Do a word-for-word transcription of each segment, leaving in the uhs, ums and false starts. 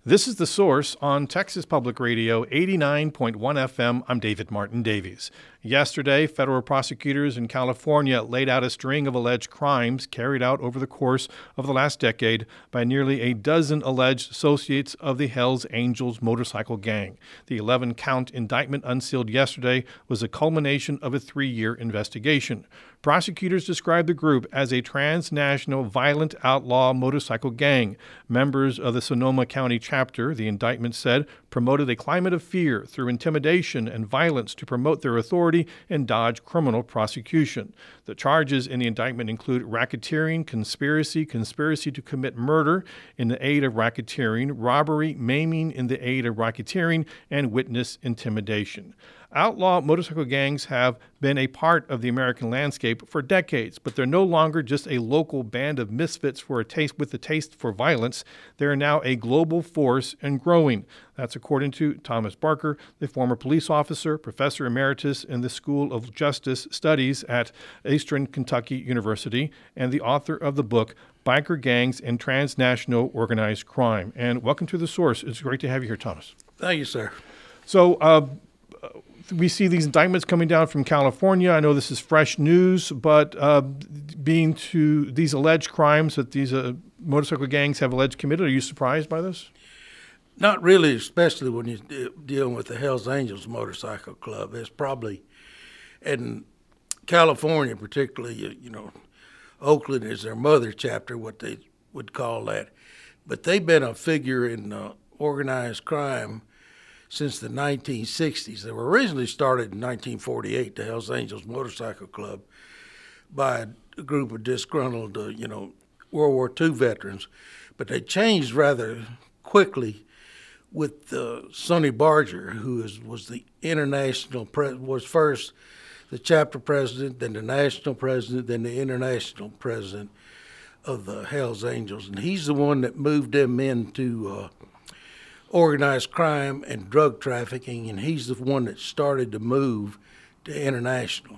This is The Source on Texas Public Radio, eighty-nine point one F M. I'm David Martin Davies. Yesterday, federal prosecutors in California laid out a string of alleged crimes carried out over the course of the last decade by nearly a dozen alleged associates of the Hells Angels motorcycle gang. The eleven-count indictment unsealed yesterday was a culmination of a three-year investigation. Prosecutors described the group as a transnational violent outlaw motorcycle gang. Members of the Sonoma County chapter, the indictment said, promoted a climate of fear through intimidation and violence to promote their authority and dodge criminal prosecution. The charges in the indictment include racketeering, conspiracy, conspiracy to commit murder in the aid of racketeering, robbery, maiming in the aid of racketeering, and witness intimidation. Outlaw motorcycle gangs have been a part of the American landscape for decades, but they're no longer just a local band of misfits for a taste with a taste for violence. They are now a global force and growing. That's according to Thomas Barker, the former police officer, professor emeritus in the School of Justice Studies at Eastern Kentucky University, and the author of the book, Biker Gangs and Transnational Organized Crime. And welcome to The Source. It's great to have you here, Thomas. Thank you, sir. So, uh, we see these indictments coming down from California. I know this is fresh news, but uh, being to these alleged crimes that these uh, motorcycle gangs have alleged committed, are you surprised by this? Not really, especially when you're dealing with the Hells Angels Motorcycle Club. It's probably, in California particularly, you, you know, Oakland is their mother chapter, what they would call that. But they've been a figure in uh, organized crime since the nineteen sixties. They were originally started in nineteen forty-eight, the Hells Angels Motorcycle Club, by a group of disgruntled, uh, you know, World War Two veterans. But they changed rather quickly with uh, Sonny Barger, who is, was the international, pre- was first the chapter president, then the national president, then the international president of the Hells Angels. And he's the one that moved them into uh, organized crime and drug trafficking, and he's the one that started to move to international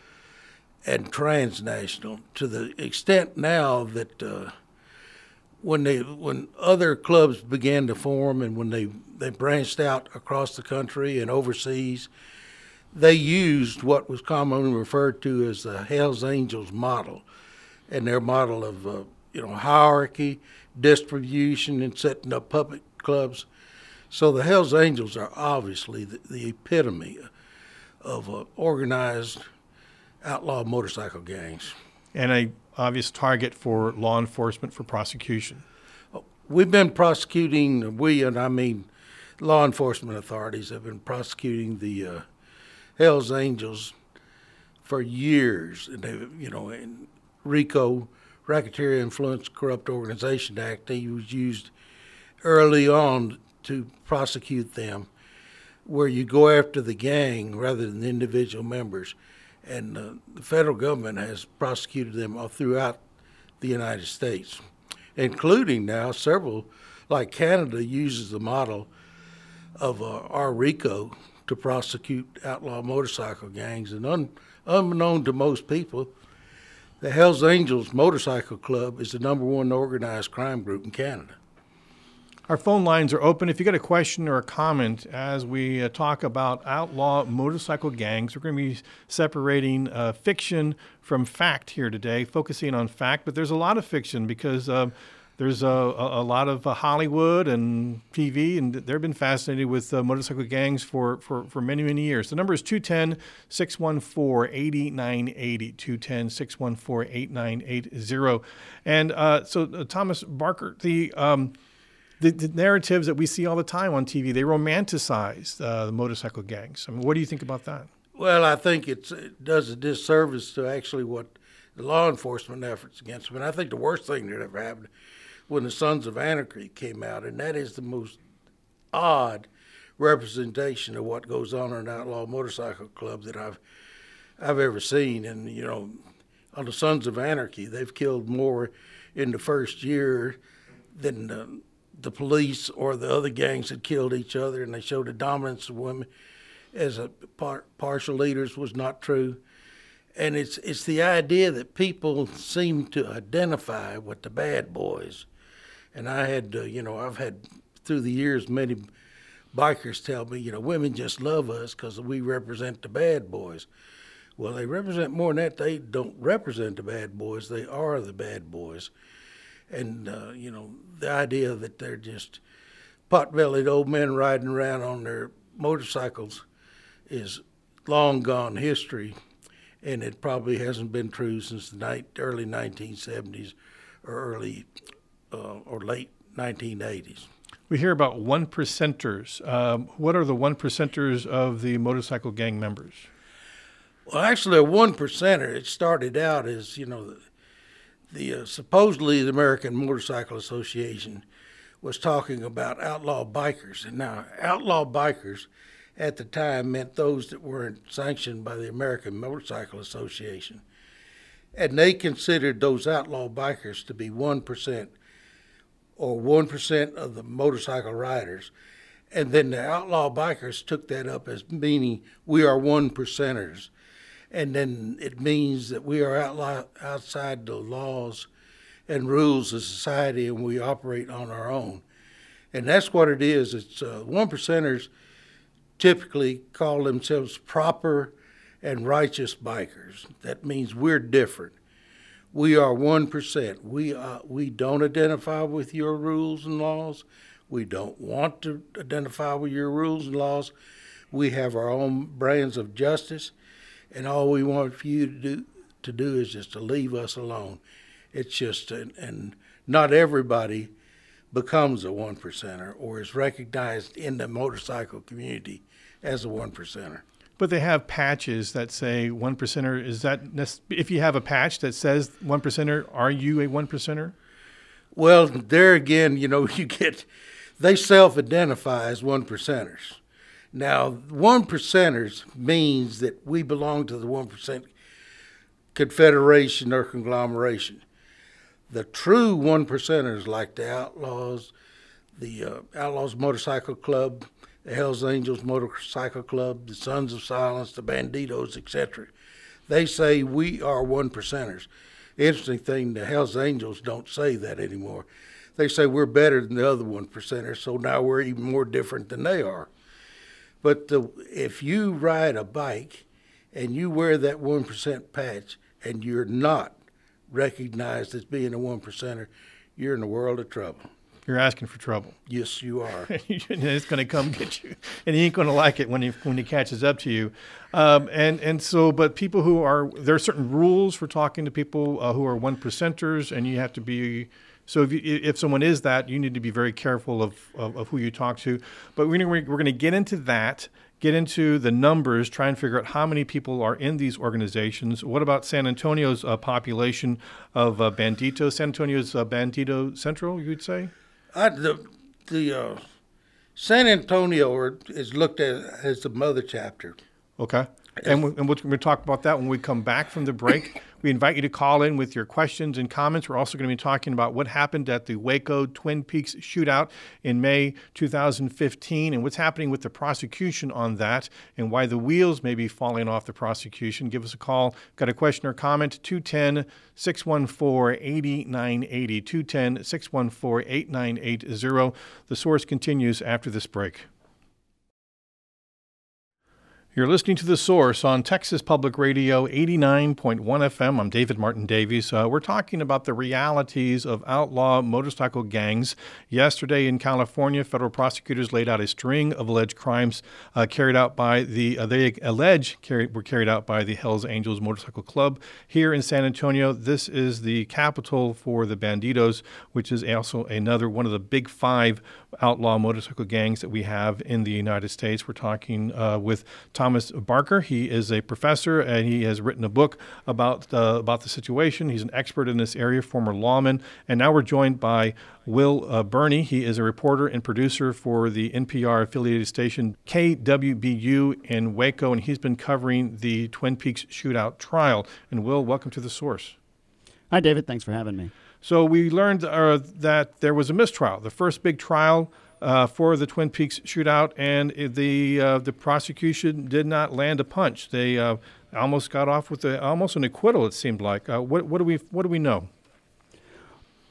and transnational, to the extent now that uh, when they when other clubs began to form and when they, they branched out across the country and overseas, they used what was commonly referred to as the Hells Angels model, and their model of uh, you know hierarchy, distribution, and setting up public clubs. So the Hells Angels are obviously the, the epitome of uh, organized outlaw motorcycle gangs. And a obvious target for law enforcement for prosecution. We've been prosecuting, we and I mean law enforcement authorities have been prosecuting the uh, Hells Angels for years. And they, you know, in RICO, Racketeer Influence Corrupt Organization Act, they was used early on to prosecute them, where you go after the gang rather than the individual members. And uh, the federal government has prosecuted them all throughout the United States, including now several, like Canada uses the model of uh, our RICO to prosecute outlaw motorcycle gangs. And un- unbeknown to most people, the Hells Angels Motorcycle Club is the number one organized crime group in Canada. Our phone lines are open. If you got a question or a comment as we uh, talk about outlaw motorcycle gangs, we're going to be separating uh, fiction from fact here today, focusing on fact. But there's a lot of fiction because uh, there's a, a, a lot of uh, Hollywood and T V, and they've been fascinated with uh, motorcycle gangs for, for, for many, many years. The number is two one zero, six one four, eight nine eight zero, two one zero, six one four, eight nine eight zero. And uh, so, uh, Thomas Barker, the... Um, The, the narratives that we see all the time on T V, they romanticize uh, the motorcycle gangs. I mean, what do you think about that? Well, I think it's, it does a disservice to actually what the law enforcement efforts against them. And I think the worst thing that ever happened when the Sons of Anarchy came out, and that is the most odd representation of what goes on in an outlaw motorcycle club that I've I've ever seen. And, you know, on the Sons of Anarchy, they've killed more in the first year than uh, the police or the other gangs had killed each other, and they showed the dominance of women as a par- partial leaders was not true. And it's it's the idea that people seem to identify with the bad boys. And I had, uh, you know, I've had through the years, many bikers tell me, you know, women just love us because we represent the bad boys. Well, they represent more than that. They don't represent the bad boys. They are the bad boys. And, uh, you know, the idea that they're just pot-bellied old men riding around on their motorcycles is long gone history, and it probably hasn't been true since the ni- early nineteen seventies or early uh, or late nineteen eighties. We hear about one percenters. Um, what are the one percenters of the motorcycle gang members? Well, actually, a one percenter, it started out as, you know, the, the uh, supposedly the American Motorcycle Association was talking about outlaw bikers. And now, outlaw bikers at the time meant those that weren't sanctioned by the American Motorcycle Association. And they considered those outlaw bikers to be one percent or one percent of the motorcycle riders. And then the outlaw bikers took that up as meaning we are one percenters. And then it means that we are outlaw, outside the laws and rules of society, and we operate on our own. And that's what it is. It's uh, one percenters typically call themselves proper and righteous bikers. That means we're different. We are one percent. We, uh, we don't identify with your rules and laws. We don't want to identify with your rules and laws. We have our own brands of justice, and all we want for you to do, to do is just to leave us alone. It's just, and, and not everybody becomes a one percenter or is recognized in the motorcycle community as a one percenter. But they have patches that say one percenter. Is that nec- if you have a patch that says one percenter, are you a one percenter? Well, there again, you know, you get, they self-identify as one percenters. Now, one percenters means that we belong to the one percent confederation or conglomeration. The true one percenters, like the Outlaws, the uh, Outlaws Motorcycle Club, the Hells Angels Motorcycle Club, the Sons of Silence, the Banditos, et cetera, they say we are one percenters. The interesting thing, the Hells Angels don't say that anymore. They say we're better than the other one percenters, so now we're even more different than they are. But the, if you ride a bike and you wear that one percent patch and you're not recognized as being a one percenter, you're in a world of trouble. You're asking for trouble. Yes, you are. It's going to come get you, and he ain't going to like it when he when he catches up to you. Um, and and so, but people who are, there are certain rules for talking to people uh, who are one percenters, and you have to be. So if you, if someone is that, you need to be very careful of, of, of who you talk to. But we're we're going to get into that, get into the numbers, try and figure out how many people are in these organizations. What about San Antonio's uh, population of uh, Banditos? San Antonio's uh, Bandito Central, you'd say? I, the the uh, San Antonio is looked at as the mother chapter. Okay. And, we, and we're going to talk about that when we come back from the break. We invite you to call in with your questions and comments. We're also going to be talking about what happened at the Waco Twin Peaks shootout in May two thousand fifteen and what's happening with the prosecution on that and why the wheels may be falling off the prosecution. Give us a call. Got a question or comment? two one zero, six one four, eight nine eight zero. two one zero, six one four, eight nine eight zero. The Source continues after this break. You're listening to The Source on Texas Public Radio eighty-nine point one F M. I'm David Martin Davies. Uh, we're talking about the realities of outlaw motorcycle gangs. Yesterday in California, federal prosecutors laid out a string of alleged crimes uh, carried out by the, uh, they allege carried, were carried out by the Hells Angels Motorcycle Club. Here in San Antonio, this is the capital for the Banditos, which is also another one of the big five outlaw motorcycle gangs that we have in the United States. We're talking uh, with Thomas Barker. He is a professor, and he has written a book about uh, about the situation. He's an expert in this area, former lawman. And now we're joined by Will uh, Burney. He is a reporter and producer for the N P R-affiliated station K W B U in Waco, and he's been covering the Twin Peaks shootout trial. And Will, welcome to The Source. Hi, David. Thanks for having me. So we learned uh, that there was a mistrial, the first big trial uh, for the Twin Peaks shootout, and the uh, the prosecution did not land a punch. They uh, almost got off with a, almost an acquittal. It seemed like. Uh, what, what do we what do we know?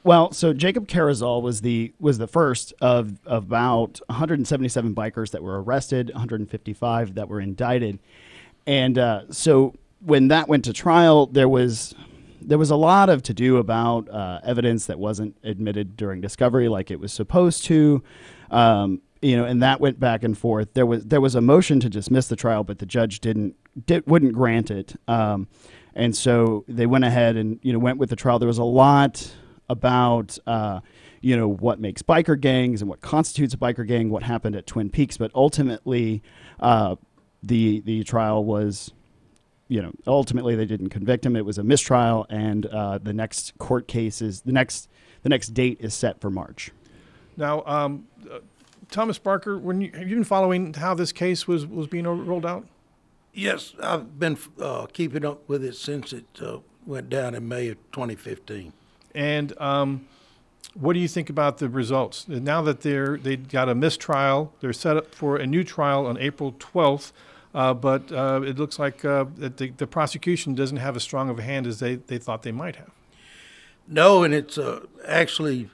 Well, so Jacob Carrizal was the was the first of, of about one hundred seventy-seven bikers that were arrested, one hundred fifty-five that were indicted, and uh, so when that went to trial, there was there was a lot of to do about uh, evidence that wasn't admitted during discovery like it was supposed to. Um, You know, and that went back and forth. There was there was a motion to dismiss the trial, but the judge didn't did, wouldn't grant it, um, and so they went ahead and you know went with the trial. There was a lot about uh, you know what makes biker gangs and what constitutes a biker gang, what happened at Twin Peaks, but ultimately uh, the the trial was you know ultimately they didn't convict him. It was a mistrial, and uh, the next court case is the next the next date is set for March. Now. Um, uh, Thomas Barker, when you, have you been following how this case was, was being rolled out? Yes, I've been uh, keeping up with it since it uh, went down in May of twenty fifteen. And um, what do you think about the results? Now that they're they got a mistrial, they're set up for a new trial on April twelfth, uh, but uh, it looks like uh, that the, the prosecution doesn't have as strong of a hand as they, they thought they might have. No, and it's uh, actually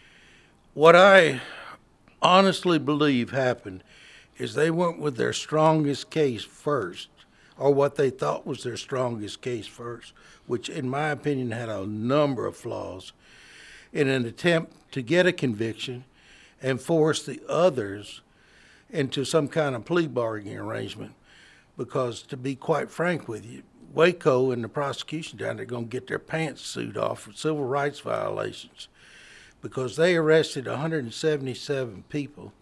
what I honestly believe happened is they went with their strongest case first, or what they thought was their strongest case first, which in my opinion had a number of flaws, in an attempt to get a conviction and force the others into some kind of plea bargaining arrangement. Because to be quite frank with you, Waco and the prosecution down there are going to get their pants sued off for civil rights violations, because they arrested one hundred seventy-seven people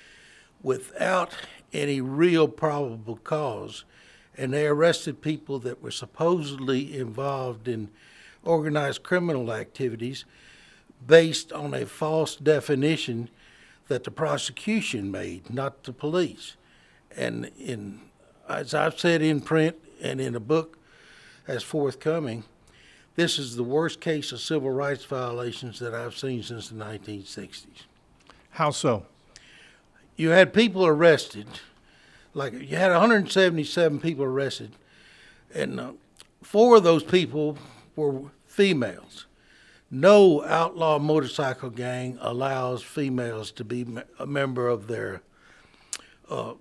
without any real probable cause, and they arrested people that were supposedly involved in organized criminal activities based on a false definition that the prosecution made, not the police. And in, as I've said in print and in a book as forthcoming, this is the worst case of civil rights violations that I've seen since the nineteen sixties. How so? You had people arrested, like you had one hundred seventy-seven people arrested, and uh, four of those people were females. No outlaw motorcycle gang allows females to be a member of their uh,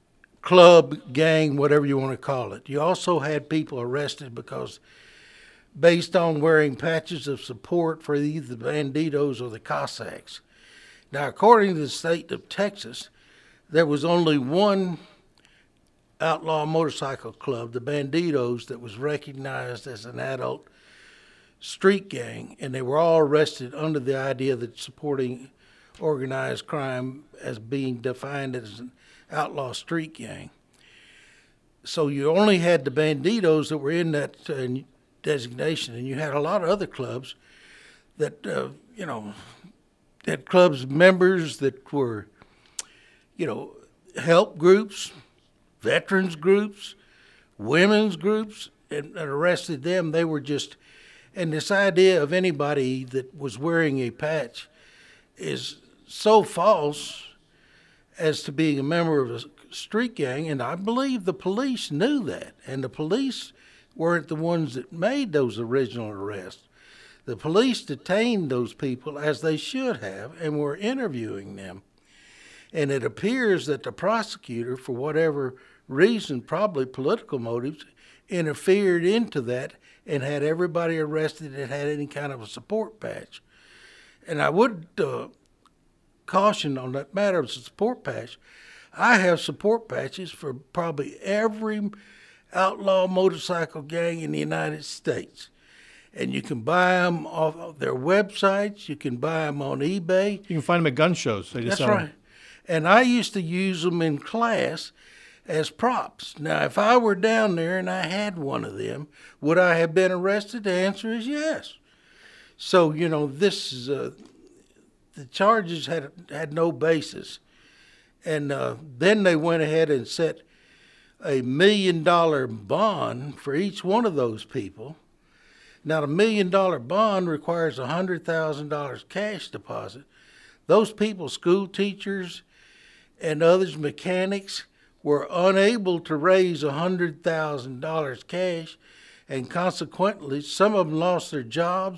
club, gang, whatever you want to call it. You also had people arrested because based on wearing patches of support for either the Bandidos or the Cossacks. Now, according to the state of Texas, there was only one outlaw motorcycle club, the Bandidos, that was recognized as an adult street gang, and they were all arrested under the idea that supporting organized crime as being defined as an outlaw street gang. So you only had the Bandidos that were in that uh, designation, and you had a lot of other clubs that, uh, you know, had clubs members that were, you know, help groups, veterans groups, women's groups, and, and arrested them. They were just, and this idea of anybody that was wearing a patch is so false as to being a member of a street gang, and I believe the police knew that, and the police weren't the ones that made those original arrests. The police detained those people as they should have and were interviewing them. And it appears that the prosecutor, for whatever reason, probably political motives, interfered into that and had everybody arrested that had any kind of a support patch. And I would uh, caution on that matter of the support patch. I have support patches for probably every outlaw motorcycle gang in the United States. And you can buy them off of their websites. You can buy them on eBay. You can find them at gun shows. They just That's sell right. them. And I used to use them in class as props. Now, if I were down there and I had one of them, would I have been arrested? The answer is yes. So, you know, this is, uh, the charges had had no basis. And uh, then they went ahead and set a million dollar bond for each one of those people. Now, the million dollar bond requires a one hundred thousand dollars cash deposit. Those people, school teachers and others, mechanics, were unable to raise one hundred thousand dollars cash, and consequently, some of them lost their jobs,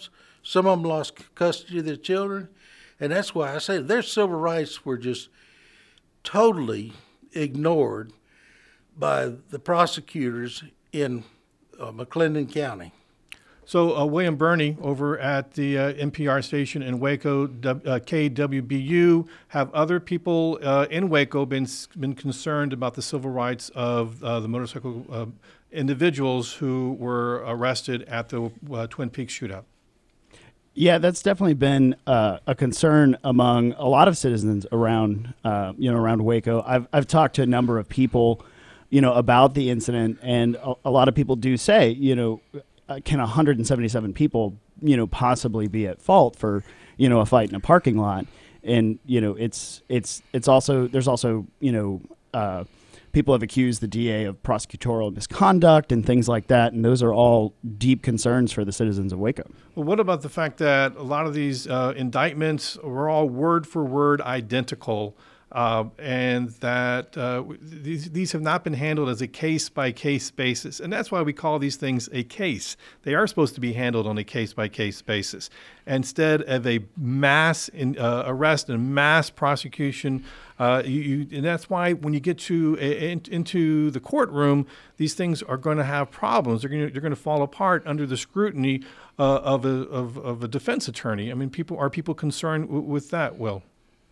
Some of them lost custody of their children. And that's why I say their civil rights were just totally ignored by the prosecutors in uh, McClendon County. So uh, William Burney over at the uh, N P R station in Waco, w, uh, K W B U, have other people uh, in Waco been been concerned about the civil rights of uh, the motorcycle uh, individuals who were arrested at the uh, Twin Peaks shootout? Yeah, that's definitely been uh, a concern among a lot of citizens around, uh, you know, around Waco. I've I've talked to a number of people, you know, about the incident, and a, a lot of people do say, you know, can one hundred seventy-seven people, you know, possibly be at fault for, you know, a fight in a parking lot? And, you know, it's it's it's also there's also, you know, uh, people have accused the D A of prosecutorial misconduct and things like that, and those are all deep concerns for the citizens of Waco. Well, what about the fact that a lot of these uh, indictments were all word for word identical? Uh, and that uh, these, these have not been handled as a case-by-case basis. And that's why we call these things a case. They are supposed to be handled on a case-by-case basis. Instead of a mass in, uh, arrest and mass prosecution, uh, you, you, and that's why when you get to a, in, into the courtroom, these things are going to have problems. They're going to, they're going to fall apart under the scrutiny uh, of, a, of, of a defense attorney. I mean, people are people concerned w- with that, Will?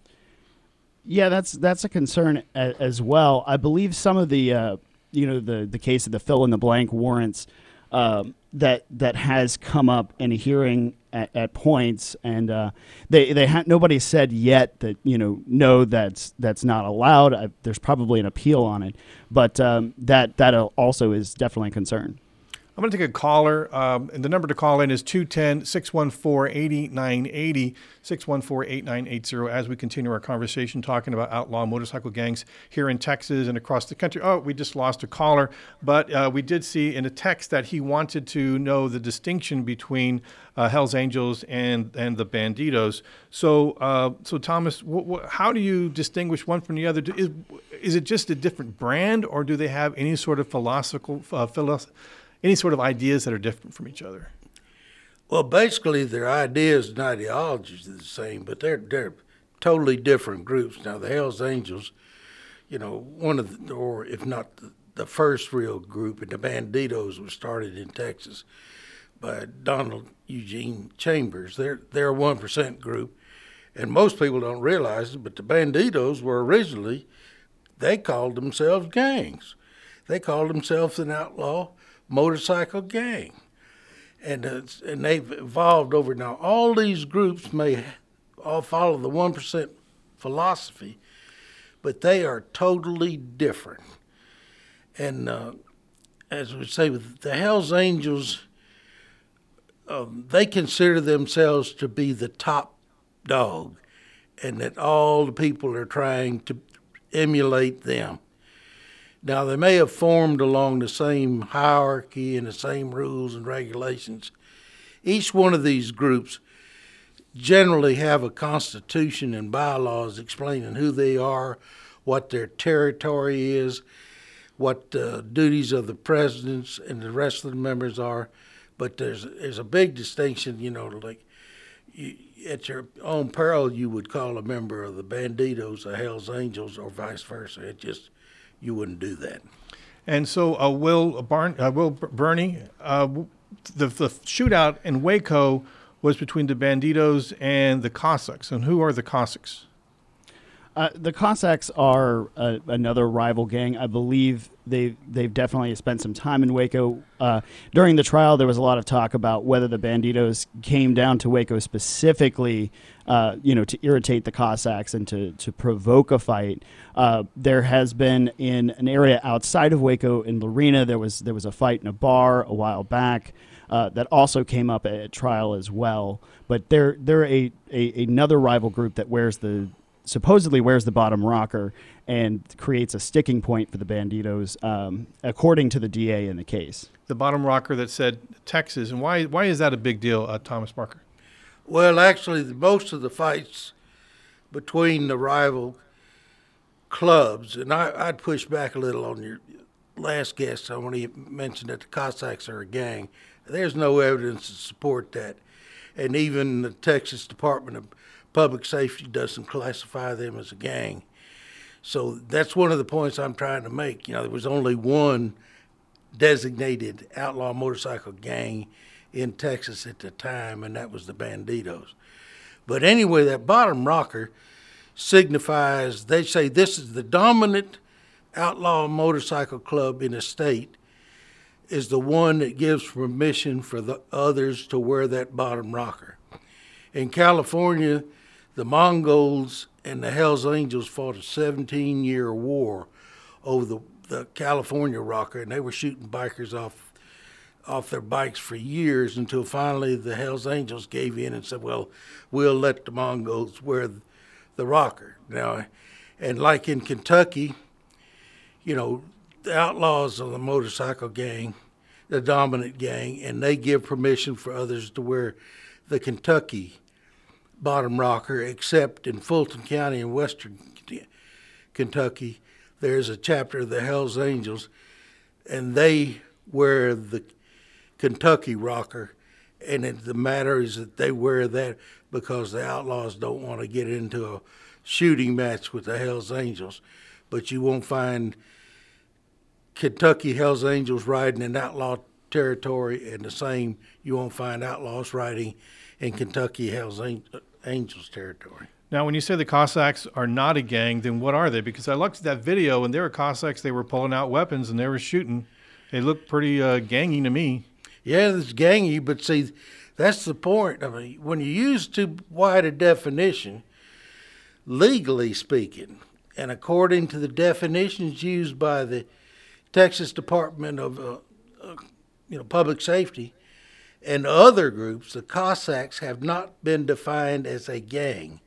Yeah, that's that's a concern a, as well. I believe some of the, uh, you know, the, the case of the fill in the blank warrants um, that that has come up in a hearing at, at points, and uh, they they ha- nobody said yet that, you know, no, that's that's not allowed. I, there's probably an appeal on it, but um, that that also is definitely a concern. I'm going to take a caller, um, and the number to call in is two one zero, six one four, eight nine eight zero, six one four, eight nine eight zero, as we continue our conversation talking about outlaw motorcycle gangs here in Texas and across the country. Oh, we just lost a caller, but uh, we did see in a text that he wanted to know the distinction between uh, Hells Angels and, and the Bandidos. So, uh, so Thomas, wh- wh- how do you distinguish one from the other? Is, is it just a different brand, or do they have any sort of philosophical uh, philosophy? Any sort of ideas that are different from each other? Well, basically, their ideas and ideologies are the same, but they're they're totally different groups. Now, the Hells Angels, you know, one of the, or if not the, the first real group, and the Bandidos was started in Texas by Donald Eugene Chambers. They're they're a one percent group, and most people don't realize it, but the Bandidos were originally, they called themselves gangs. They called themselves an outlaw motorcycle gang, and uh, and they've evolved over. Now all these groups may all follow the one percent philosophy, but they are totally different. And uh, as we say, with the Hells Angels, um, they consider themselves to be the top dog, and that all the people are trying to emulate them. Now, they may have formed along the same hierarchy and the same rules and regulations. Each one of these groups generally have a constitution and bylaws explaining who they are, what their territory is, what the duties of the presidents and the rest of the members are. But there's there's a big distinction, you know, like you, at your own peril, you would call a member of the Bandidos a Hells Angels or vice versa. It just You wouldn't do that. And so, uh, Will Barn, uh, Will Burney, uh, the the shootout in Waco was between the Bandidos and the Cossacks. And who are the Cossacks? Uh, the Cossacks are uh, another rival gang. I believe they they've definitely spent some time in Waco. Uh, during the trial, there was a lot of talk about whether the Bandidos came down to Waco specifically, uh, you know, to irritate the Cossacks and to to provoke a fight. Uh, there has been in an area outside of Waco in Lorena. There was there was a fight in a bar a while back. Uh, that also came up at trial as well. But they're they're a, a another rival group that wears the supposedly wears the bottom rocker and creates a sticking point for the Bandidos, um, according to the D A in the case. The bottom rocker that said Texas. And why why is that a big deal, uh, Thomas Barker? Well, actually, the, most of the fights between the rival clubs, and I, I'd push back a little on your last guest. I want to mention that the Cossacks are a gang. There's no evidence to support that. and even the Texas Department of Public Safety doesn't classify them as a gang. So that's one of the points I'm trying to make. You know, there was only one designated outlaw motorcycle gang in Texas at the time, and that was the Banditos. But anyway, that bottom rocker signifies, they say this is the dominant outlaw motorcycle club in the state, is the one that gives permission for the others to wear that bottom rocker. In California, the Mongols and the Hells Angels fought a seventeen-year war over the, the California rocker, and they were shooting bikers off off their bikes for years until finally the Hells Angels gave in and said, well, we'll let the Mongols wear the rocker. Now, and like in Kentucky, you know, the outlaws are the motorcycle gang, the dominant gang, and they give permission for others to wear the Kentucky bottom rocker, except in Fulton County in western Kentucky, there's a chapter of the Hells Angels, and they wear the Kentucky rocker, and it, the matter is that they wear that because the outlaws don't want to get into a shooting match with the Hells Angels. But you won't find Kentucky Hells Angels riding in outlaw territory, and the same, you won't find outlaws riding in Kentucky Hells Angels territory. Now, when you say the Cossacks are not a gang, then what are they? Because I looked at that video, and they were Cossacks. They were pulling out weapons, and they were shooting. They looked pretty uh, gangy to me. Yeah, it's gangy, but see, that's the point. I mean, when you use too wide a definition, legally speaking, and according to the definitions used by the Texas Department of uh, uh, you know, Public Safety and other groups, the Cossacks have not been defined as a gang.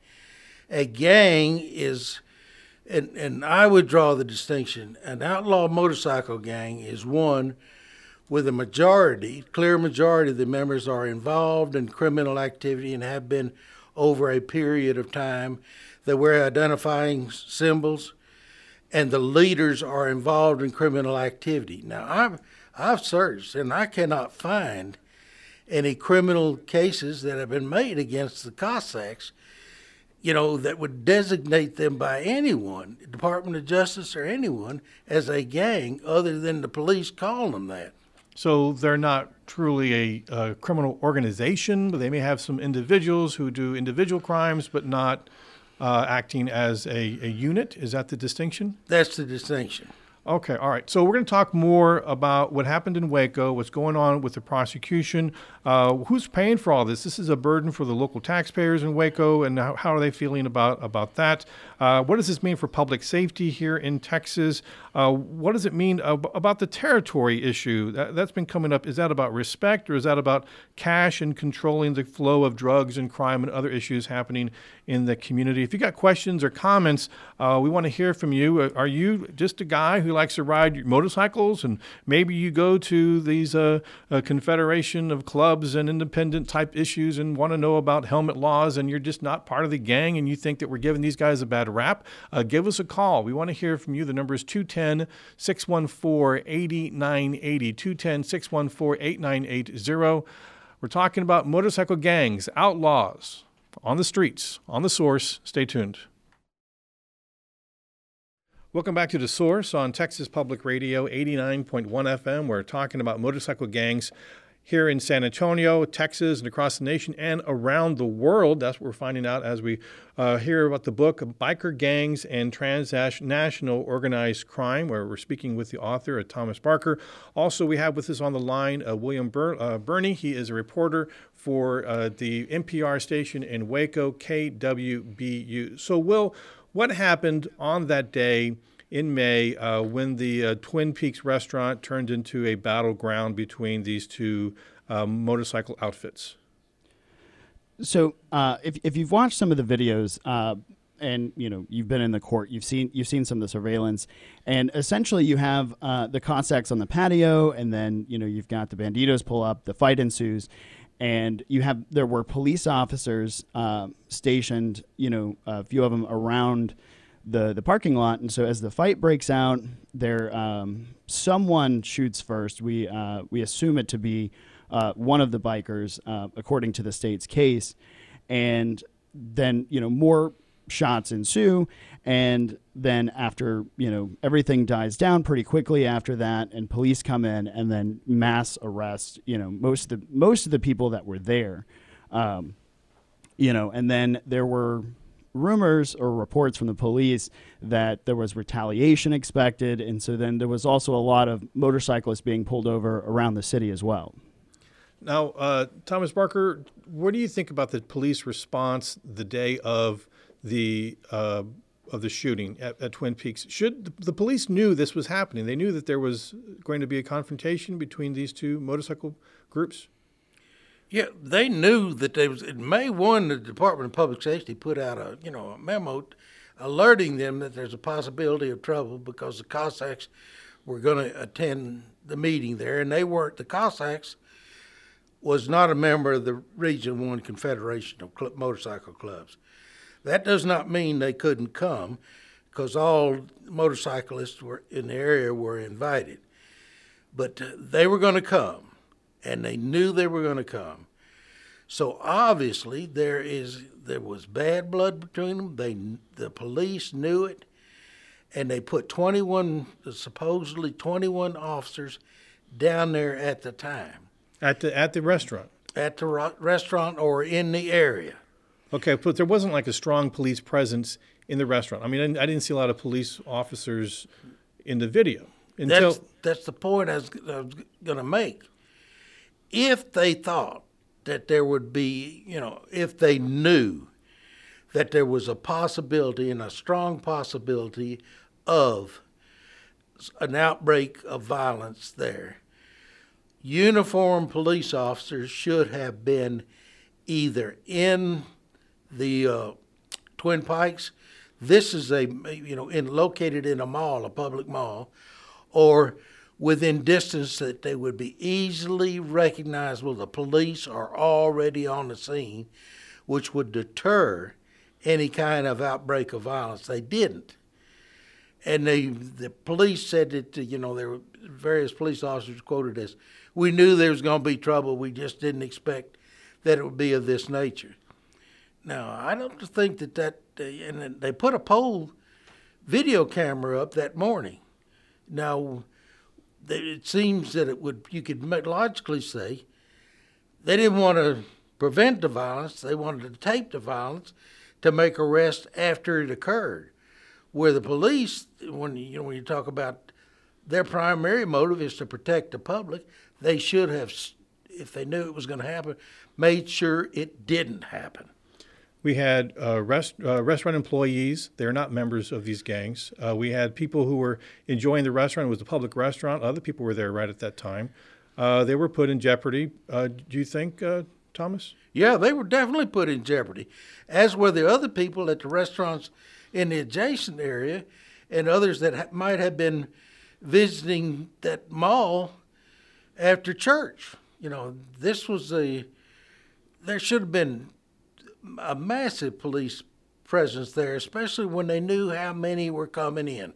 A gang is, and, and I would draw the distinction, an outlaw motorcycle gang is one with a majority, clear majority of the members are involved in criminal activity and have been over a period of time. They wear identifying symbols, and the leaders are involved in criminal activity. Now, I've, I've searched, and I cannot find any criminal cases that have been made against the Cossacks, you know, that would designate them by anyone, Department of Justice or anyone, as a gang other than the police calling them that. So they're not truly a, a criminal organization, but they may have some individuals who do individual crimes, but not uh, acting as a, a unit. Is that the distinction? That's the distinction. Okay, all right. So we're going to talk more about what happened in Waco, what's going on with the prosecution, uh, who's paying for all this. This is a burden for the local taxpayers in Waco, and how, how are they feeling about, about that? Uh, what does this mean for public safety here in Texas? Uh, what does it mean ab- about the territory issue? That, that's been coming up. Is that about respect, or is that about cash and controlling the flow of drugs and crime and other issues happening in the community? If you got questions or comments, uh, we want to hear from you. Uh, are you just a guy who likes to ride motorcycles, and maybe you go to these uh, uh, confederation of clubs and independent type issues and want to know about helmet laws, and you're just not part of the gang and you think that we're giving these guys a bad rap? Uh, give us a call. We want to hear from you. The number is two one zero, six one four, eight nine eight zero, two one zero, six one four, eight nine eight zero. We're talking about motorcycle gangs, outlaws on the streets, on The Source. Stay tuned. Welcome back to The Source on Texas Public Radio, eighty-nine point one F M. We're talking about motorcycle gangs here in San Antonio, Texas, and across the nation and around the world. That's what we're finding out as we uh, hear about the book, Biker Gangs and Transnational Organized Crime, where we're speaking with the author, uh, Thomas Barker. Also, we have with us on the line uh, William Bur- uh, Burney. He is a reporter for uh, the N P R station in Waco, K W B U. So, Will, what happened on that day in May uh, when the uh, Twin Peaks restaurant turned into a battleground between these two uh, motorcycle outfits? So uh, if if you've watched some of the videos, uh, and you know you've been in the court, you've seen you've seen some of the surveillance, and essentially you have uh, the Cossacks on the patio, and then you know you've got the Banditos pull up, the fight ensues, and you have there were police officers uh, stationed, you know, a few of them around the the parking lot. And so as the fight breaks out, there um, someone shoots first. We uh, we assume it to be uh, one of the bikers, uh, according to the state's case. And then, you know, more shots ensue. And then after, you know, everything dies down pretty quickly after that, and police come in, and then mass arrest, you know, most of the, most of the people that were there. Um, you know, and then there were rumors or reports from the police that there was retaliation expected. And so then there was also a lot of motorcyclists being pulled over around the city as well. Now, uh, Thomas Barker, what do you think about the police response the day of the uh, of the shooting at, at Twin Peaks? Should the, the police knew this was happening? They knew that there was going to be a confrontation between these two motorcycle groups? Yeah, they knew that there was. In May first, the Department of Public Safety put out a you know a memo alerting them that there's a possibility of trouble because the Cossacks were going to attend the meeting there, and they weren't. The Cossacks was not a member of the Region One Confederation of Cl- Motorcycle Clubs. That does not mean they couldn't come, because all motorcyclists were in the area were invited. But uh, they were going to come, and they knew they were going to come. So obviously there is there was bad blood between them. They the police knew it, and they put twenty-one supposedly twenty-one officers down there at the time. At the at the restaurant? At the ro- restaurant or in the area. Okay, but there wasn't like a strong police presence in the restaurant. I mean, I didn't, I didn't see a lot of police officers in the video. Until That's, that's the point I was, I was going to make. If they thought that there would be, you know, if they knew that there was a possibility and a strong possibility of an outbreak of violence there, uniformed police officers should have been either in the uh, Twin Pikes. This is a, you know, in located in a mall, a public mall, or within distance that they would be easily recognizable. The police are already on the scene, which would deter any kind of outbreak of violence. They didn't. And they, the police said that, you know, there were various police officers quoted as, we knew there was going to be trouble, we just didn't expect that it would be of this nature. Now, I don't think that that, uh, and they put a poll video camera up that morning. Now, it seems that it would, you could logically say, they didn't want to prevent the violence, they wanted to tape the violence to make arrests after it occurred. Where the police, when you know when you talk about their primary motive is to protect the public, they should have, if they knew it was going to happen, made sure it didn't happen. we had uh, rest, uh, restaurant employees. They're not members of these gangs. Uh, we had people who were enjoying the restaurant. It was a public restaurant. Other people were there right at that time. Uh, they were put in jeopardy. Uh, do you think, uh, Thomas? Yeah, they were definitely put in jeopardy, as were the other people at the restaurants in the adjacent area and others that ha- might have been visiting that mall after church. You know, this was a, there should have been a massive police presence there, especially when they knew how many were coming in.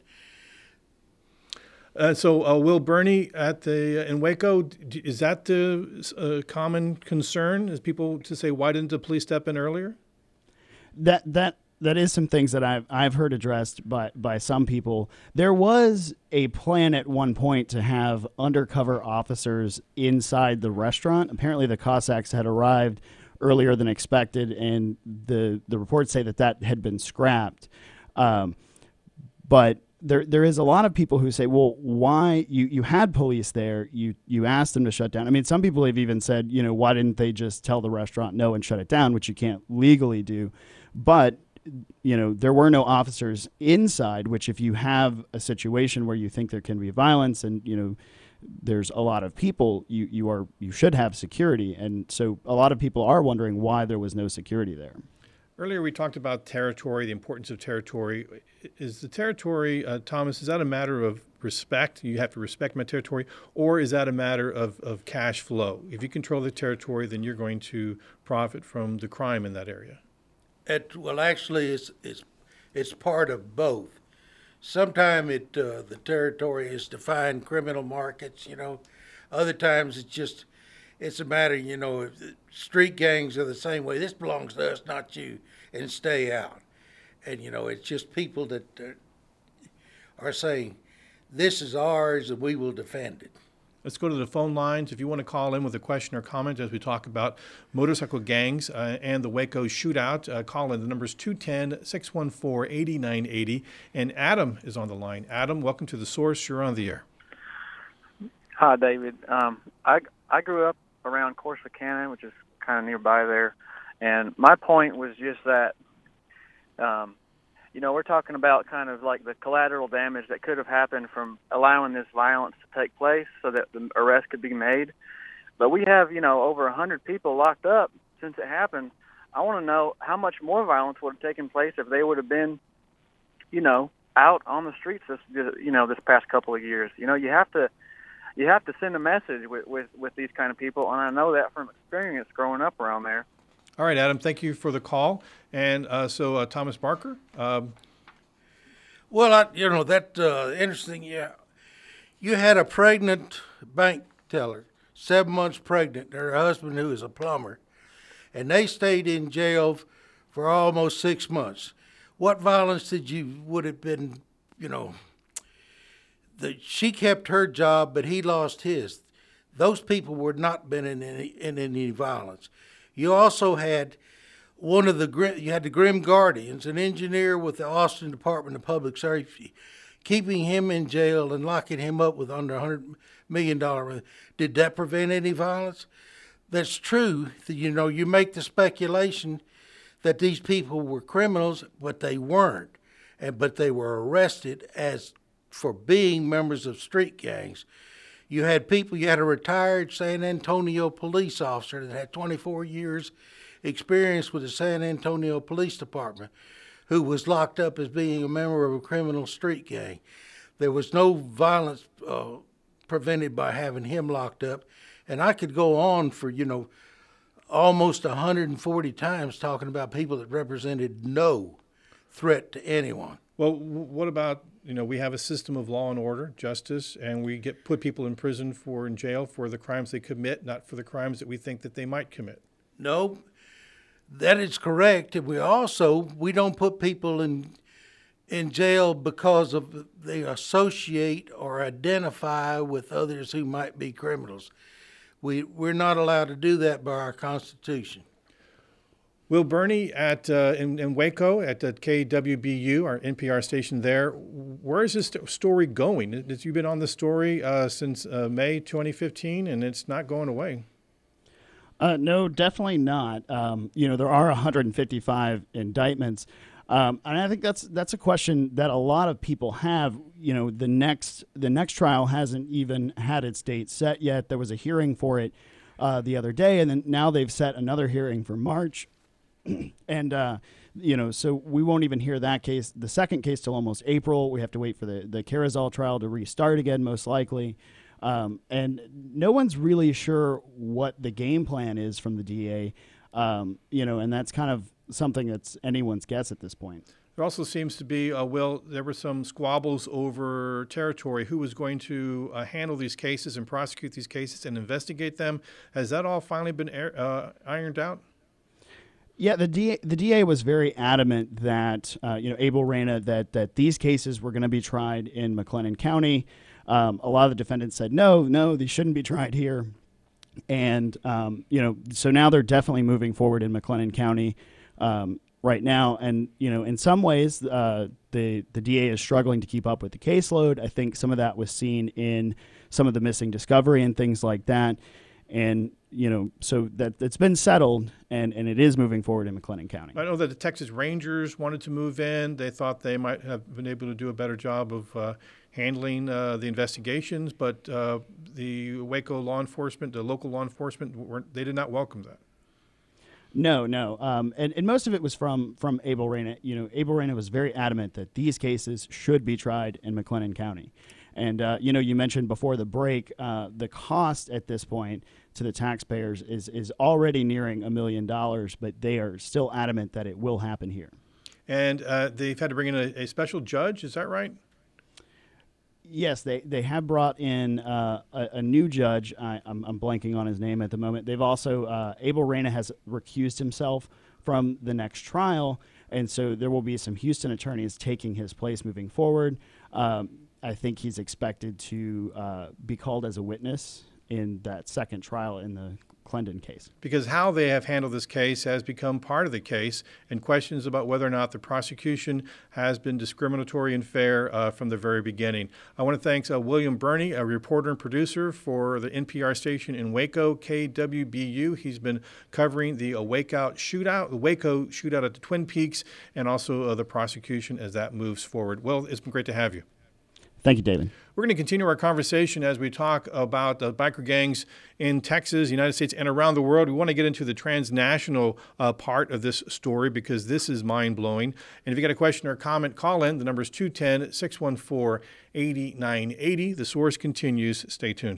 Uh, so, uh, Will Burney at the uh, in Waco, d- is that the uh, common concern? Is people to say, why didn't the police step in earlier? That that that is some things that I've I've heard addressed by by some people. There was a plan at one point to have undercover officers inside the restaurant. Apparently, the Cossacks had arrived earlier than expected, and the the reports say that that had been scrapped. Um, but There, there is a lot of people who say, well, why you, you had police there, you, you asked them to shut down. I mean, some people have even said, you know, why didn't they just tell the restaurant no and shut it down, which you can't legally do. But, you know, there were no officers inside, which if you have a situation where you think there can be violence and, you know, there's a lot of people, you, you are you should have security. And so a lot of people are wondering why there was no security there. Earlier, we talked about territory, the importance of territory. Is the territory, uh, Thomas, is that a matter of respect? You have to respect my territory, or is that a matter of, of cash flow? If you control the territory, then you're going to profit from the crime in that area. It, well, actually, it's it's it's part of both. Sometimes it uh, the territory is to find criminal markets, you know. Other times it's just it's a matter, you know, if the street gangs are the same way. This belongs to us, not you, and stay out. And, you know, it's just people that uh, are saying, this is ours and we will defend it. Let's go to the phone lines. If you want to call in with a question or comment as we talk about motorcycle gangs uh, and the Waco shootout, uh, call in. The number is two one zero, six one four, eight nine eight zero. And Adam is on the line. Adam, welcome to The Source. You're on the air. Hi, David. Um, I, I grew up around Corsicana, which is kind of nearby there. And my point was just that, um, you know, we're talking about kind of like the collateral damage that could have happened from allowing this violence to take place so that the arrest could be made. But we have, you know, over one hundred people locked up since it happened. I want to know how much more violence would have taken place if they would have been, you know, out on the streets this, you know, this past couple of years. You know, you have to you have to send a message with, with, with these kind of people, and I know that from experience growing up around there. All right, Adam, thank you for the call. And uh, so, uh, Thomas Barker? Um, well, I, you know, that uh, interesting, yeah. You had a pregnant bank teller, seven months pregnant, her husband who is a plumber, and they stayed in jail for almost six months. What violence did you, would have been, you know, the, she kept her job, but he lost his. Those people were not been in any, in any violence. You also had one of the, you had the Grim Guardians, an engineer with the Austin Department of Public Safety, keeping him in jail and locking him up with under one hundred million dollars. Did that prevent any violence? That's true. You know, you make the speculation that these people were criminals, but they weren't. And, but they were arrested as for being members of street gangs. You had people, you had a retired San Antonio police officer that had twenty-four years experience with the San Antonio Police Department who was locked up as being a member of a criminal street gang. There was no violence uh, prevented by having him locked up. And I could go on for, you know, almost one hundred forty times talking about people that represented no threat to anyone. Well, what about, you know, we have a system of law and order, justice, and we get put people in prison for, in jail for the crimes they commit, not for the crimes that we think that they might commit. No, that is correct. And we also, we don't put people in in jail because of they associate or identify with others who might be criminals. We, we're not allowed to do that by our Constitution. Will Burney at uh, in, in Waco at uh, K W B U, our N P R station there, where is this story going? You've been on the story uh, since uh, May twenty fifteen, and it's not going away. Uh, no, definitely not. Um, you know, there are one hundred fifty-five indictments. Um, and I think that's that's a question that a lot of people have. You know, the next the next trial hasn't even had its date set yet. There was a hearing for it uh, the other day, and then now they've set another hearing for March. And, uh, you know, so we won't even hear that case, the second case, till almost April. We have to wait for the, the Carrizal trial to restart again, most likely. Um, and no one's really sure what the game plan is from the D A, um, you know, and that's kind of something that's anyone's guess at this point. There also seems to be, uh, Will, there were some squabbles over territory, who was going to uh, handle these cases and prosecute these cases and investigate them. Has that all finally been air, uh, ironed out? Yeah, the D A, the D A was very adamant that, uh, you know, Abel Reyna, that, that these cases were going to be tried in McLennan County. Um, a lot of the defendants said, no, no, these shouldn't be tried here. And, um, you know, so now they're definitely moving forward in McLennan County um, right now. And, you know, in some ways, uh, the, the D A is struggling to keep up with the caseload. I think some of that was seen in some of the missing discovery and things like that. And, you know, so that it's been settled, and, and it is moving forward in McLennan County. I know that the Texas Rangers wanted to move in. They thought they might have been able to do a better job of uh, handling uh, the investigations, but uh, the Waco law enforcement, the local law enforcement, weren't, they did not welcome that. No, no. Um, and, and most of it was from, from Abel Reyna. You know, Abel Reyna was very adamant that these cases should be tried in McLennan County. And, uh, you know, you mentioned before the break, uh, the cost at this point to the taxpayers is, is already nearing a million dollars, but they are still adamant that it will happen here. And uh, they've had to bring in a, a special judge, is that right? Yes, they, they have brought in uh, a, a new judge. I, I'm, I'm blanking on his name at the moment. They've also, uh, Abel Reyna has recused himself from the next trial, and so there will be some Houston attorneys taking his place moving forward. Um, I think he's expected to uh, be called as a witness in that second trial in the Clendon case. Because how they have handled this case has become part of the case, and questions about whether or not the prosecution has been discriminatory and fair uh, from the very beginning. I want to thank uh, William Burney, a reporter and producer for the N P R station in Waco, K W B U. He's been covering the uh, Waco shootout, the Waco shootout at the Twin Peaks, and also uh, the prosecution as that moves forward. Well, it's been great to have you. Thank you, David. We're going to continue our conversation as we talk about uh, biker gangs in Texas, United States, and around the world. We want to get into the transnational uh, part of this story because this is mind-blowing. And if you got a question or a comment, call in. The number is two one zero, six one four, eight nine eight zero. The source continues. Stay tuned.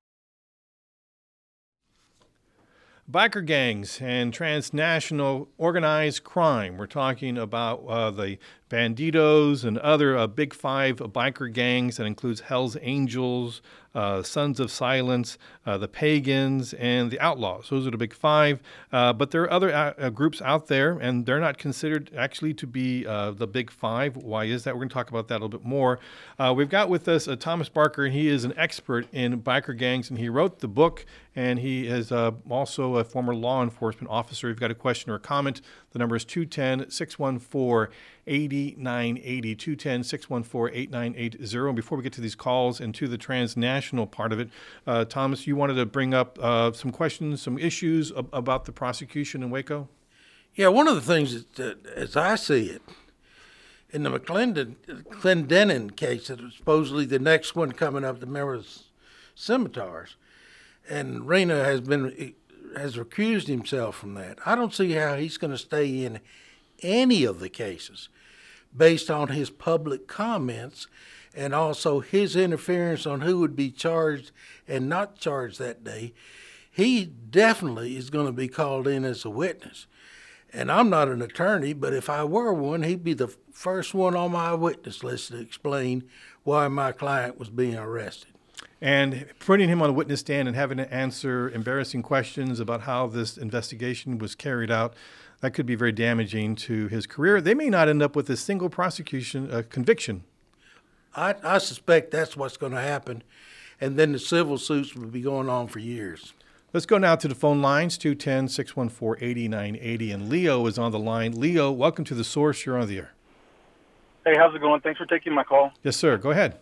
Biker gangs and transnational organized crime. We're talking about uh, the Bandidos and other uh, Big Five biker gangs that includes Hell's Angels, uh, Sons of Silence, uh, the Pagans, and the Outlaws. Those are the Big Five. Uh, but there are other uh, groups out there, and they're not considered actually to be uh, the Big Five. Why is that? We're going to talk about that a little bit more. Uh, we've got with us uh, Thomas Barker, and he is an expert in biker gangs, and he wrote the book, and he is uh, also a former law enforcement officer. If you've got a question or a comment, the number is two one zero, six one four, eight nine eight zero, two one zero, six one four, eight nine eight zero. And before we get to these calls and to the transnational part of it, uh, Thomas, you wanted to bring up uh, some questions, some issues ab- about the prosecution in Waco? Yeah, one of the things that, that as I see it, in the McClendon, Clendenin case, that was supposedly the next one coming up, the Memphis Scimitars, and Reyna has been has recused himself from that. I don't see how he's going to stay in any of the cases based on his public comments and also his interference on who would be charged and not charged that day. He definitely is going to be called in as a witness. And I'm not an attorney, but if I were one, he'd be the first one on my witness list to explain why my client was being arrested. And putting him on a witness stand and having to answer embarrassing questions about how this investigation was carried out, that could be very damaging to his career. They may not end up with a single prosecution uh, conviction. I, I suspect that's what's going to happen, and then the civil suits will be going on for years. Let's go now to the phone lines, two one zero, six one four, eight nine eight zero. And Leo is on the line. Leo, welcome to The Source. You're on the air. Hey, how's it going? Thanks for taking my call. Yes, sir. Go ahead.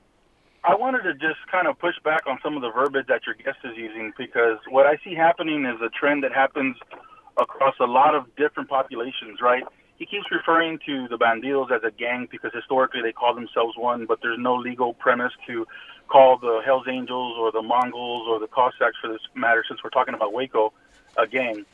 I wanted to just kind of push back on some of the verbiage that your guest is using, because what I see happening is a trend that happens across a lot of different populations, right? He keeps referring to the Bandidos as a gang because historically they call themselves one, but there's no legal premise to call the Hells Angels or the Mongols or the Cossacks, for this matter, since we're talking about Waco, a gang.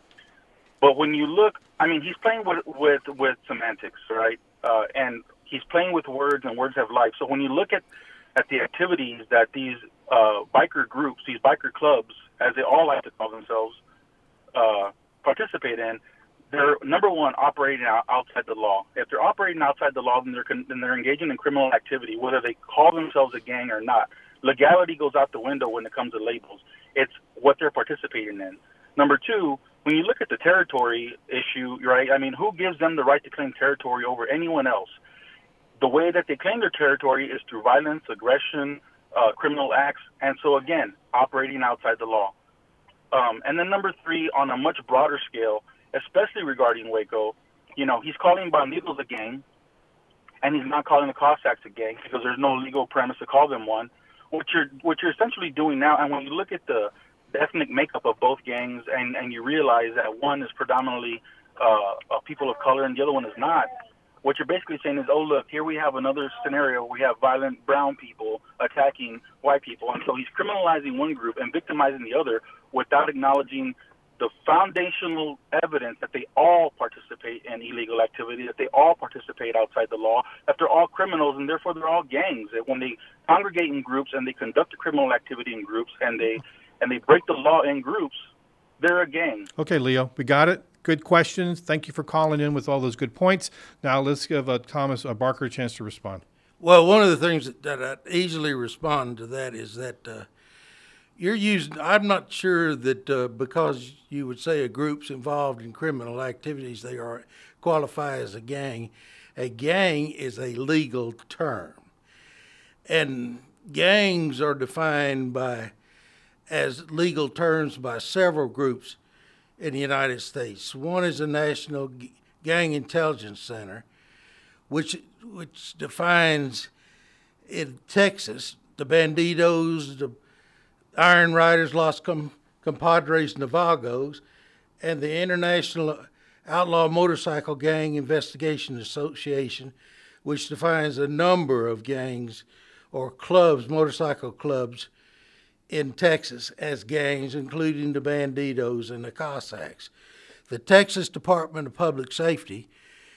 But when you look, I mean, he's playing with with, with semantics, right? Uh, and he's playing with words, and words have life. So when you look at at the activities that these uh, biker groups, these biker clubs, as they all like to call themselves, uh, participate in, they're, number one, operating out, outside the law. If they're operating outside the law, then they're, con- then they're engaging in criminal activity, whether they call themselves a gang or not. Legality goes out the window when it comes to labels. It's what they're participating in. Number two, when you look at the territory issue, right, I mean, who gives them the right to claim territory over anyone else? The way that they claim their territory is through violence, aggression, uh, criminal acts, and so, again, operating outside the law. Um, and then number three, on a much broader scale, especially regarding Waco, you know, he's calling Bandidos a gang, and he's not calling the Cossacks a gang because there's no legal premise to call them one. What you're what you're essentially doing now, and when you look at the, the ethnic makeup of both gangs, and, and you realize that one is predominantly uh, uh, people of color and the other one is not, what you're basically saying is, oh, look, here we have another scenario. We have violent brown people attacking white people. And so he's criminalizing one group and victimizing the other without acknowledging the foundational evidence that they all participate in illegal activity, that they all participate outside the law, that they're all criminals, and therefore they're all gangs. That when they congregate in groups and they conduct the criminal activity in groups and they and they break the law in groups, they're a gang. Okay, Leo, we got it. Good questions. Thank you for calling in with all those good points. Now let's give uh, Thomas uh, Barker a chance to respond. Well, one of the things that, that I easily respond to that is that uh, you're using, I'm not sure that uh, because you would say a group's involved in criminal activities, they are qualify as a gang. A gang is a legal term. And gangs are defined by as legal terms by several groups in the United States. One is the National Gang Intelligence Center, which which defines in Texas the Bandidos, the Iron Riders, Los Com- Compadres, Navagos, and the International Outlaw Motorcycle Gang Investigation Association, which defines a number of gangs or clubs, motorcycle clubs in Texas as gangs, including the Bandidos and the Cossacks. The Texas Department of Public Safety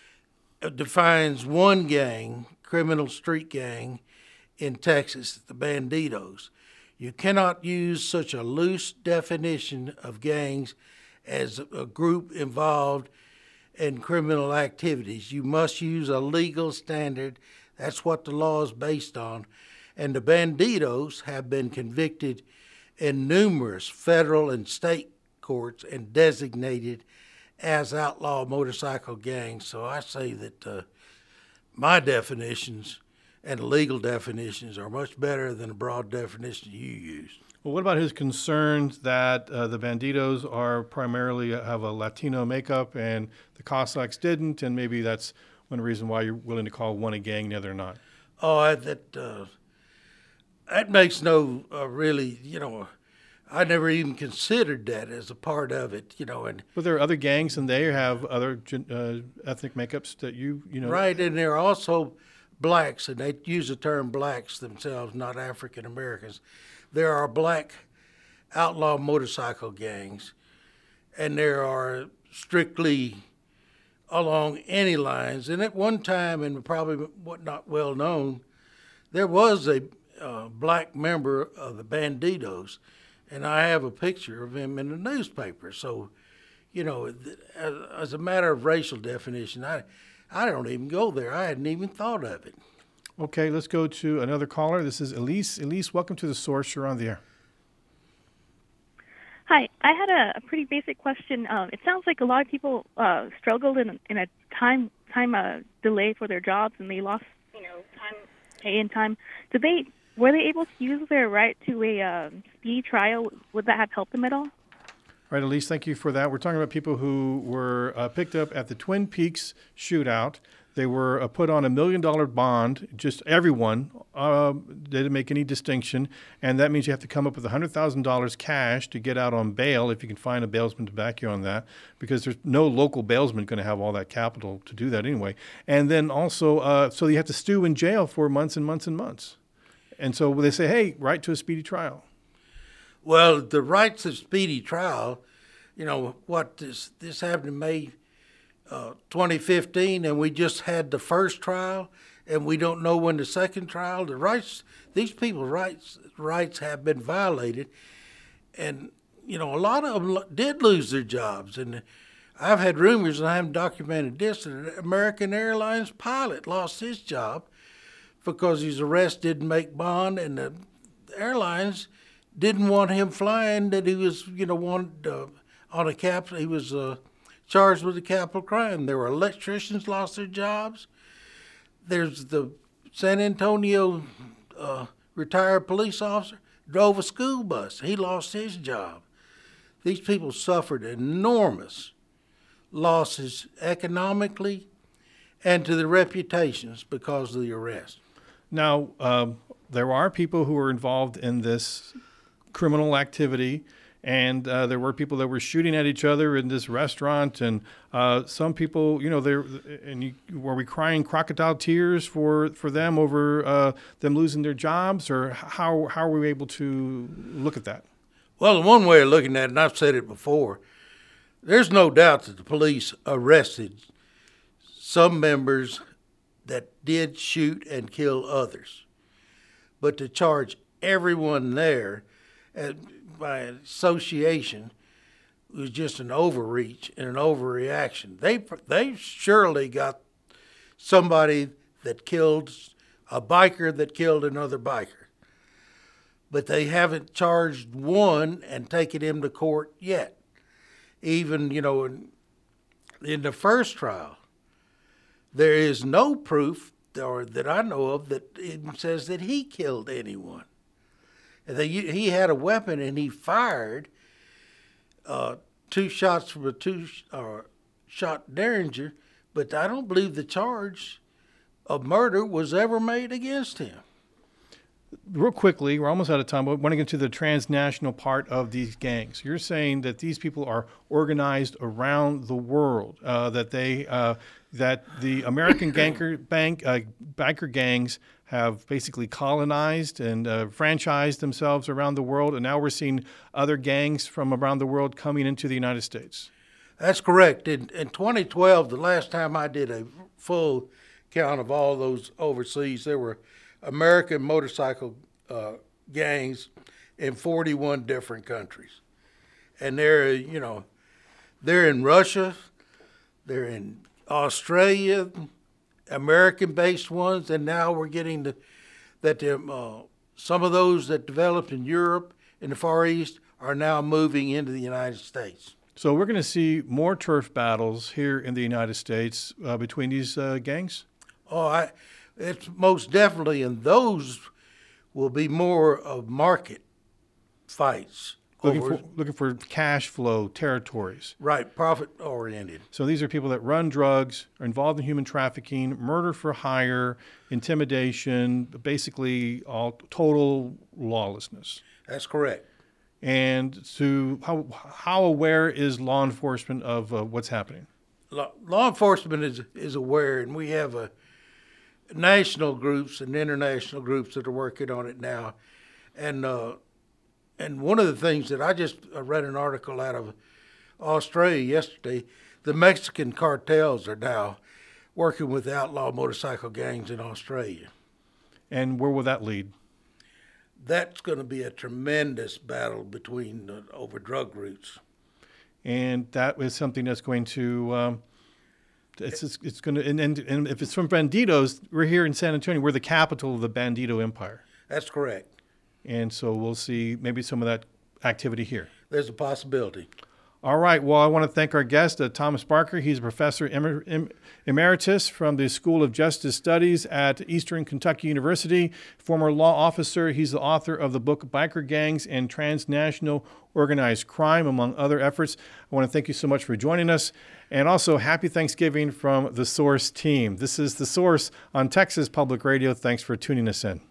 defines one gang, criminal street gang, in Texas, the Bandidos. You cannot use such a loose definition of gangs as a group involved in criminal activities. You must use a legal standard. That's what the law is based on. And the Bandidos have been convicted in numerous federal and state courts and designated as outlaw motorcycle gangs. So I say that uh, my definitions and legal definitions are much better than the broad definition you use. Well, what about his concerns that uh, the Bandidos are primarily uh, have a Latino makeup and the Cossacks didn't, and maybe that's one reason why you're willing to call one a gang and the other not? Oh, I, that uh, that makes no uh, really, you know, I never even considered that as a part of it, you know. And but there are other gangs, and they have other uh, ethnic makeups that you, you know. Right, and there are also blacks, and they use the term blacks themselves, not African Americans. There are black outlaw motorcycle gangs, and there are strictly along any lines. And at one time, and probably what not well known, there was a uh, black member of the Bandidos, and I have a picture of him in the newspaper. So, you know, as, as a matter of racial definition, I, I don't even go there. I hadn't even thought of it. Okay, let's go to another caller. This is Elise. Elise, welcome to The Source. You're on the air. Hi. I had a, a pretty basic question. Um, it sounds like a lot of people uh, struggled in, in a time time uh, delay for their jobs, and they lost, you know, time, pay and time. Did they were they able to use their right to a uh, speedy trial? Would that have helped them at all? Right, Elise, thank you for that. We're talking about people who were uh, picked up at the Twin Peaks shootout. They were uh, put on a million dollar bond, just everyone. Uh, they didn't make any distinction. And that means you have to come up with one hundred thousand dollars cash to get out on bail, if you can find a bailsman to back you on that, because there's no local bailsman going to have all that capital to do that anyway. And then also, uh, so you have to stew in jail for months and months and months. And so they say, hey, right to a speedy trial. Well, the rights of speedy trial, you know, what this, this happened in May Uh, twenty fifteen, and we just had the first trial, and we don't know when the second trial. The rights, these people's rights rights have been violated, and you know a lot of them did lose their jobs. And I've had rumors, and I haven't documented this, that an American Airlines pilot lost his job because his arrest didn't make bond, and the airlines didn't want him flying. That he was, you know, wanted uh, on a cap. He was. Uh, charged with a capital crime. There were electricians lost their jobs. There's the San Antonio uh, retired police officer drove a school bus. He lost his job. These people suffered enormous losses economically and to their reputations because of the arrest. Now, um, there are people who are involved in this criminal activity. And uh, there were people that were shooting at each other in this restaurant, and uh, some people, you know, they and you, were we crying crocodile tears for, for them over uh, them losing their jobs, or how how are we able to look at that? Well, one way of looking at it, and I've said it before, there's no doubt that the police arrested some members that did shoot and kill others, but to charge everyone there at by association was just an overreach and an overreaction. They they surely got somebody that killed a biker that killed another biker. But they haven't charged one and taken him to court yet. Even, you know, in, in the first trial, there is no proof, or that I know of, that even says that he killed anyone. And they, he had a weapon and he fired uh, two shots from a two-shot Derringer, but I don't believe the charge of murder was ever made against him. Real quickly, we're almost out of time, but I want to get to the transnational part of these gangs. You're saying that these people are organized around the world, uh, that they, uh, that the American ganker, bank, uh, biker gangs have basically colonized and uh, franchised themselves around the world, and now we're seeing other gangs from around the world coming into the United States. That's correct. In, in twenty twelve, the last time I did a full count of all those overseas, there were American motorcycle uh, gangs in forty-one different countries. And they're, you know, they're in Russia, they're in Australia, American-based ones, and now we're getting the, that uh, some of those that developed in Europe and the Far East are now moving into the United States. So we're going to see more turf battles here in the United States uh, between these uh, gangs? Oh, I... It's most definitely, and those will be more of market fights. Looking for, looking for cash flow territories. Right, profit-oriented. So these are people that run drugs, are involved in human trafficking, murder for hire, intimidation, basically all total lawlessness. That's correct. And to how, how aware is law enforcement of uh, what's happening? Law, law enforcement is is aware, and we have a national groups and international groups that are working on it now. And uh, and one of the things that I just I read an article out of Australia yesterday, the Mexican cartels are now working with outlaw motorcycle gangs in Australia. And where will that lead? That's going to be a tremendous battle between uh, over drug routes. And that is something that's going to um, It's it's, it's going to and, and and if it's from Banditos, we're here in San Antonio. We're the capital of the Bandito Empire. That's correct. And so we'll see maybe some of that activity here. There's a possibility. All right. Well, I want to thank our guest, uh, Thomas Barker. He's a professor emer- em- emeritus from the School of Justice Studies at Eastern Kentucky University, former law officer. He's the author of the book Biker Gangs and Transnational Organized Crime, among other efforts. I want to thank you so much for joining us. And also, happy Thanksgiving from The Source team. This is The Source on Texas Public Radio. Thanks for tuning us in.